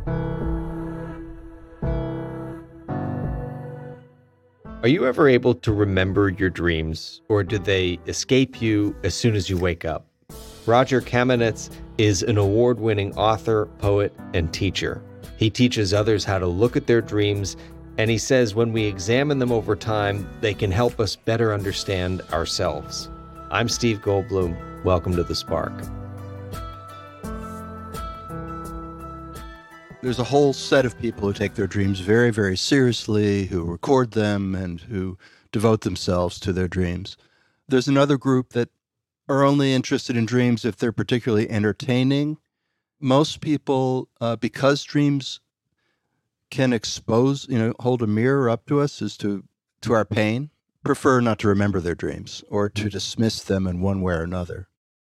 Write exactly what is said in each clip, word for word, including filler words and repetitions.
Are you ever able to remember your dreams, or do they escape you as soon as you wake up? Roger Kamenetz is an award-winning author, poet, and teacher. He teaches others how to look at their dreams, and he says when we examine them over time, they can help us better understand ourselves. I'm Steve Goldblum. Welcome to The Spark. There's a whole set of people who take their dreams very, very seriously, who record them and who devote themselves to their dreams. There's another group that are only interested in dreams if they're particularly entertaining. Most people, uh, because dreams can expose, you know, hold a mirror up to us as to, to our pain, prefer not to remember their dreams or to dismiss them in one way or another.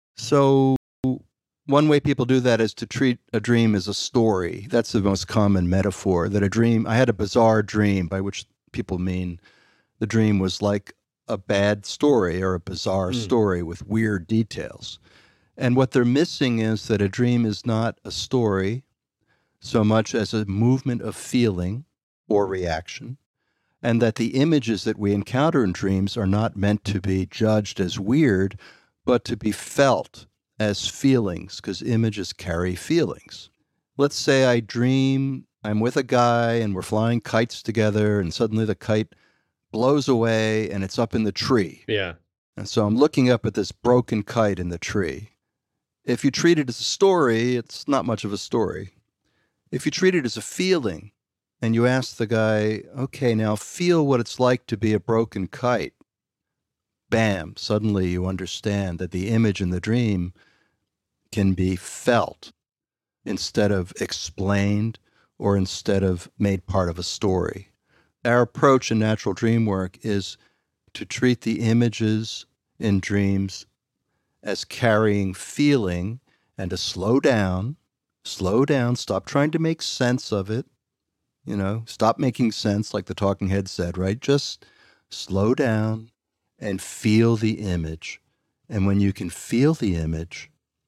So one way people do that is to treat a dream as a story. That's the most common metaphor, that a dream, I had a bizarre dream, by which people mean the dream was like a bad story or a bizarre mm. story with weird details. And what they're missing is that a dream is not a story so much as a movement of feeling or reaction, and that the images that we encounter in dreams are not meant to be judged as weird, but to be felt as feelings, because images carry feelings. Let's say I dream I'm with a guy and we're flying kites together, and suddenly the kite blows away and it's up in the tree. Yeah. And so I'm looking up at this broken kite in the tree. If you treat it as a story, it's not much of a story. If you treat it as a feeling and you ask the guy, okay, now feel what it's like to be a broken kite, bam, suddenly you understand that the image in the dream can be felt instead of explained or instead of made part of a story. Our approach in natural dream work is to treat the images in dreams as carrying feeling and to slow down, slow down, stop trying to make sense of it, you know, stop making sense like the talking head said, right? Just slow down and feel the image. And when you can feel the image,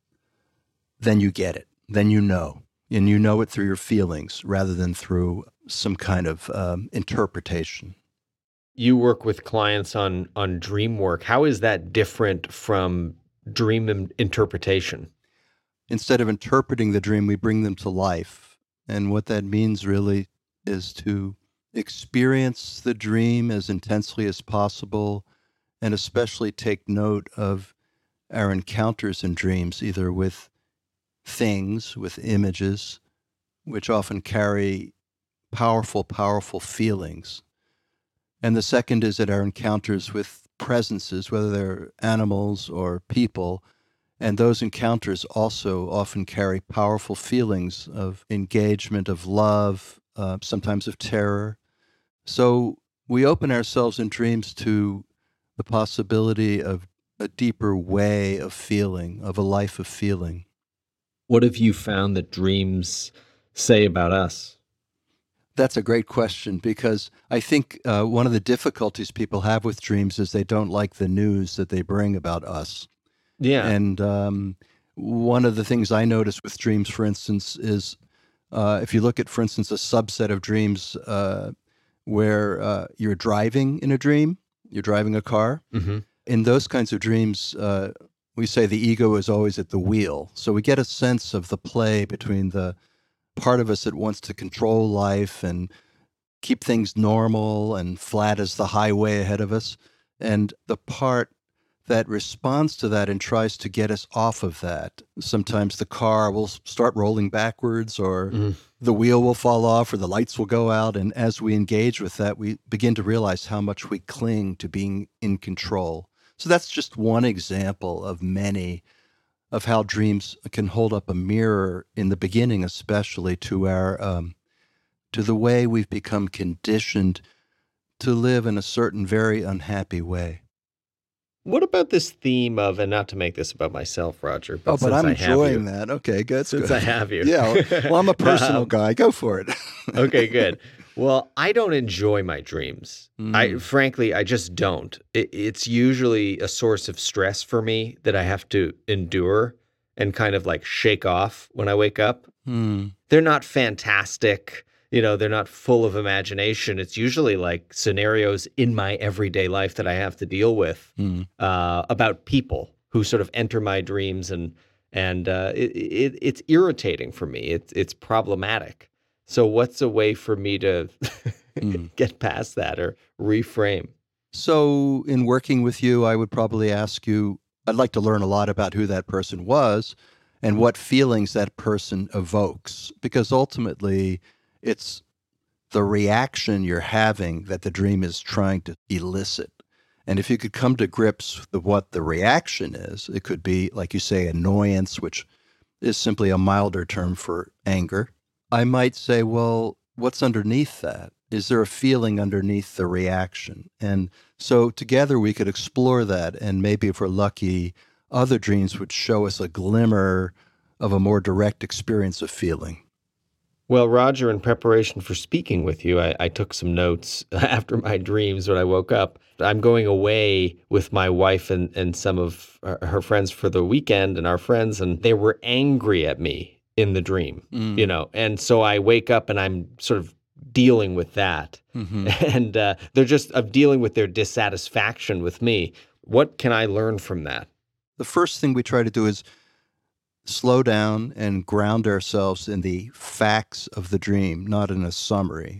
then you get it. Then you know. And you know it through your feelings rather than through some kind of um, interpretation. You work with clients on, on dream work. How is that different from dream im- interpretation? Instead of interpreting the dream, we bring them to life. And what that means really is to experience the dream as intensely as possible, and especially take note of our encounters in dreams, either with things, with images, which often carry powerful, powerful feelings. And the second is that our encounters with presences, whether they're animals or people, and those encounters also often carry powerful feelings of engagement, of love, uh, sometimes of terror. So we open ourselves in dreams to the possibility of a deeper way of feeling, of a life of feeling. What have you found that dreams say about us? That's a great question, because I think uh, one of the difficulties people have with dreams is they don't like the news that they bring about us. Yeah. And um, one of the things I notice with dreams, for instance, is uh, if you look at, for instance, a subset of dreams uh, where uh, you're driving in a dream, you're driving a car. Mm-hmm. In those kinds of dreams, uh, we say the ego is always at the wheel. So we get a sense of the play between the part of us that wants to control life and keep things normal and flat as the highway ahead of us, and the part that responds to that and tries to get us off of that. Sometimes the car will start rolling backwards, or mm. the wheel will fall off, or the lights will go out. And as we engage with that, we begin to realize how much we cling to being in control. So that's just one example of many of how dreams can hold up a mirror, in the beginning especially, to our um, to the way we've become conditioned to live in a certain very unhappy way. What about this theme of, and not to make this about myself, Roger, but oh, but I'm I enjoying you, that. Okay, good. Since good. I have you. Yeah, well, I'm a personal um, guy. Go for it. Okay, good. Well, I don't enjoy my dreams. Mm. I frankly, I just don't. It, it's usually a source of stress for me that I have to endure. and kind of like shake off when I wake up. Hmm. They're not fantastic. You know, they're not full of imagination. It's usually like scenarios in my everyday life that I have to deal with Hmm. uh, about people who sort of enter my dreams, and and uh, it, it it's irritating for me. It's it's problematic. So what's a way for me to Hmm. get past that or reframe? So, in working with you, I would probably ask you, I'd like to learn a lot about who that person was and what feelings that person evokes, because ultimately it's the reaction you're having that the dream is trying to elicit. And if you could come to grips with what the reaction is, it could be, like you say, annoyance, which is simply a milder term for anger. I might say, well, what's underneath that? Is there a feeling underneath the reaction? And so together we could explore that, and maybe if we're lucky, other dreams would show us a glimmer of a more direct experience of feeling. Well, Roger, in preparation for speaking with you, I, I took some notes after my dreams when I woke up. I'm going away with my wife and, and some of her her friends for the weekend, and our friends, and they were angry at me in the dream, Mm. you know, and so I wake up and I'm sort of dealing with that. Mm-hmm. And uh, they're just of dealing with their dissatisfaction with me. What can I learn from that? The first thing we try to do is slow down and ground ourselves in the facts of the dream, not in a summary.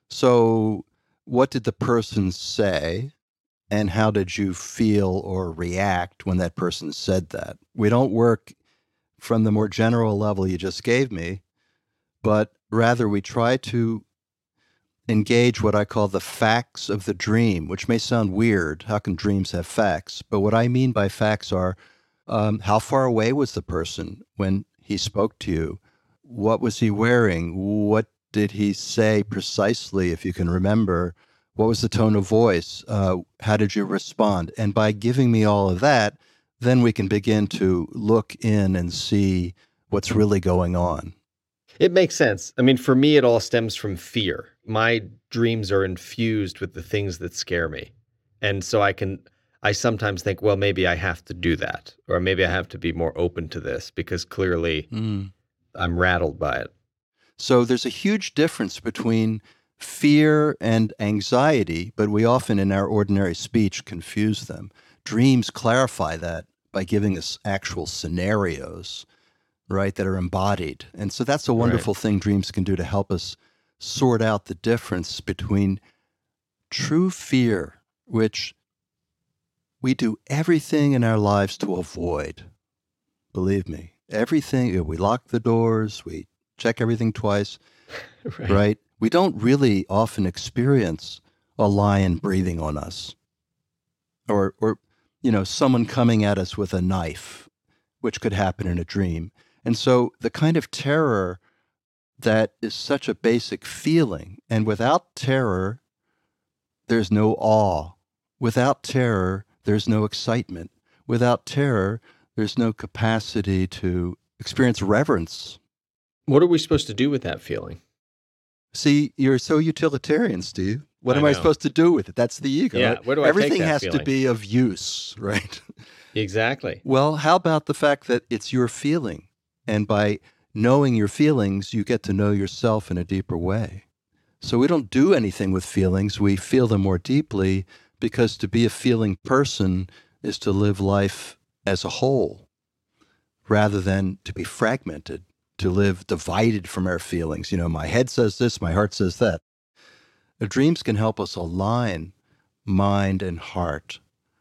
So, what did the person say, and how did you feel or react when that person said that? We don't work from the more general level you just gave me, but rather we try to engage what I call the facts of the dream, which may sound weird. How can dreams have facts? But what I mean by facts are, um, how far away was the person when he spoke to you? What was he wearing? What did he say precisely, if you can remember? What was the tone of voice? Uh, how did you respond? And by giving me all of that, then we can begin to look in and see what's really going on. It makes sense. I mean, for me, it all stems from fear. My dreams are infused with the things that scare me. And so I can, I sometimes think, well, maybe I have to do that, or maybe I have to be more open to this because clearly Mm. I'm rattled by it. So there's a huge difference between fear and anxiety, but we often in our ordinary speech confuse them. Dreams clarify that by giving us actual scenarios, right, that are embodied. And so that's a wonderful thing dreams can do to help us sort out the difference between true fear, which we do everything in our lives to avoid. Believe me, everything, we lock the doors, we check everything twice, Right. right? We don't really often experience a lion breathing on us, or, or, you know, someone coming at us with a knife, which could happen in a dream. And so the kind of terror that is such a basic feeling, and without terror, there's no awe. Without terror, there's no excitement. Without terror, there's no capacity to experience reverence. What are we supposed to do with that feeling? See, you're so utilitarian, Steve. What I am I know. supposed to do with it? That's the ego. Yeah, right? where do I take Everything that has to feeling? be of use, right? Exactly. Well, how about the fact that it's your feeling? And by knowing your feelings, you get to know yourself in a deeper way. So we don't do anything with feelings. We feel them more deeply, because to be a feeling person is to live life as a whole rather than to be fragmented, to live divided from our feelings. You know, my head says this, my heart says that. The dreams can help us align mind and heart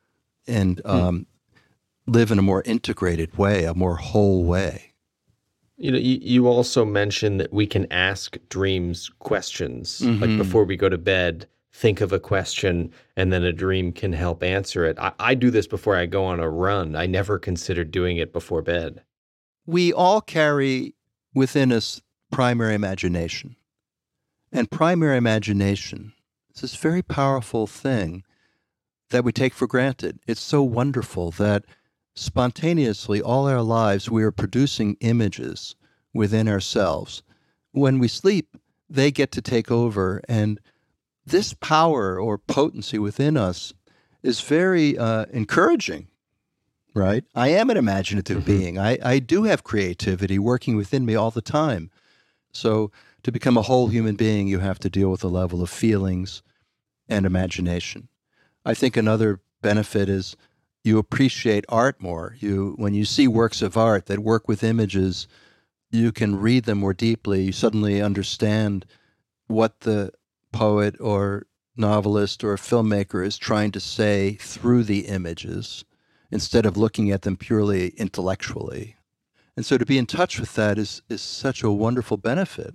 and um, live in a more integrated way, a more whole way. You know, you, you also mentioned that we can ask dreams questions. Like Mhm. before we go to bed, think of a question, and then a dream can help answer it. I, I do this before I go on a run. I never considered doing it before bed. We all carry within us primary imagination. And primary imagination is this very powerful thing that we take for granted. It's so wonderful that spontaneously all our lives we are producing images within ourselves. When we sleep, they get to take over, and this power or potency within us is very uh, encouraging. right? I am an imaginative mm-hmm. being. I, I do have creativity working within me all the time. So to become a whole human being, you have to deal with a level of feelings and imagination. I think another benefit is you appreciate art more. You, when you see works of art that work with images, you can read them more deeply. You suddenly understand what the poet or novelist or filmmaker is trying to say through the images instead of looking at them purely intellectually. And so to be in touch with that is, is such a wonderful benefit.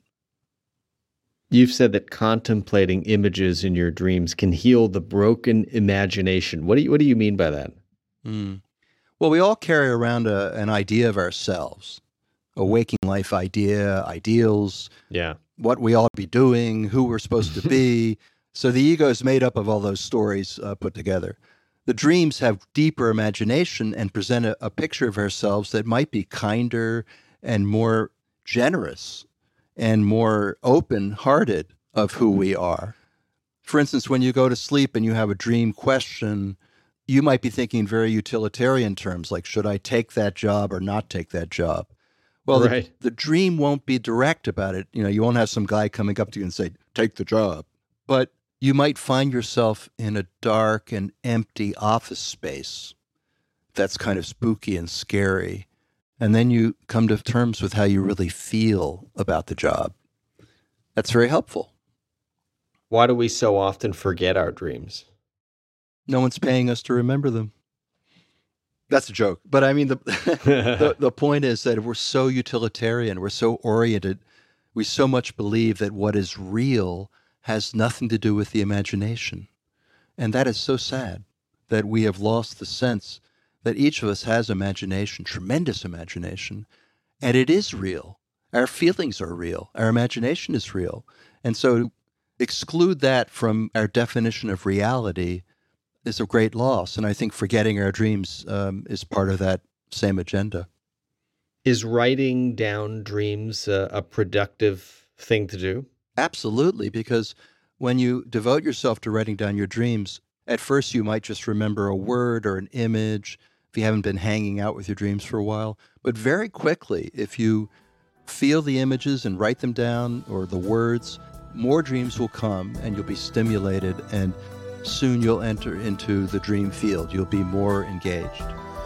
You've said that contemplating images in your dreams can heal the broken imagination. What do you, what do you mean by that? Mm. Well, we all carry around a, an idea of ourselves, a waking life idea, ideals, yeah, what we ought to be doing, who we're supposed to be. So the ego is made up of all those stories uh, put together. The dreams have deeper imagination and present a, a picture of ourselves that might be kinder and more generous and more open-hearted of who we are. For instance, when you go to sleep and you have a dream question, you might be thinking in very utilitarian terms, like, should I take that job or not take that job? Well, right. the, the dream won't be direct about it. You know, you won't have some guy coming up to you and say, take the job. But you might find yourself in a dark and empty office space that's kind of spooky and scary. And then you come to terms with how you really feel about the job. That's very helpful. Why do we so often forget our dreams? No one's paying us to remember them. That's a joke. But I mean, the, the the point is that we're so utilitarian, we're so oriented, we so much believe that what is real has nothing to do with the imagination. And that is so sad, that we have lost the sense that each of us has imagination, tremendous imagination, and it is real. Our feelings are real. Our imagination is real. And so to exclude that from our definition of reality is a great loss. And I think forgetting our dreams um, is part of that same agenda. Is writing down dreams a, a productive thing to do? Absolutely, because when you devote yourself to writing down your dreams, at first you might just remember a word or an image if you haven't been hanging out with your dreams for a while. But very quickly, if you feel the images and write them down or the words, more dreams will come and you'll be stimulated, and soon you'll enter into the dream field. You'll be more engaged.